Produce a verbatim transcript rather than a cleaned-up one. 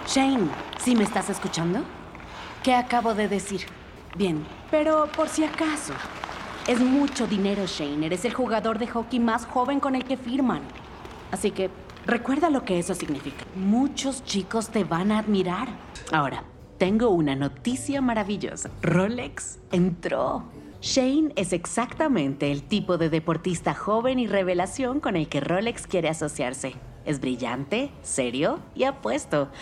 Shane, ¿sí me estás escuchando? ¿Qué acabo de decir? Bien, pero por si acaso. Es mucho dinero, Shane. Eres el jugador de hockey más joven con el que firman. Así que recuerda lo que eso significa. Muchos chicos te van a admirar. Ahora, tengo una noticia maravillosa. Rolex entró. Shane es exactamente el tipo de deportista joven y revelación con el que Rolex quiere asociarse. Es brillante, serio y apuesto.